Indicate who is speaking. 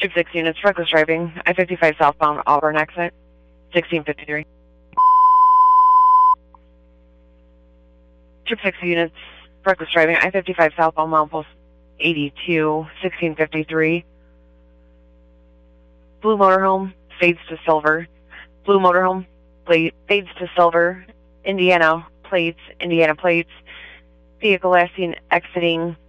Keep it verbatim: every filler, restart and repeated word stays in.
Speaker 1: Troop six units, reckless driving, I fifty-five southbound Auburn exit, sixteen fifty-three. Troop six units, reckless driving, I fifty-five southbound Milepost eighty-two, sixteen fifty-three. Blue motorhome, fades to silver. Blue motorhome, plate, fades to silver. Indiana plates, Indiana plates. Vehicle last seen exiting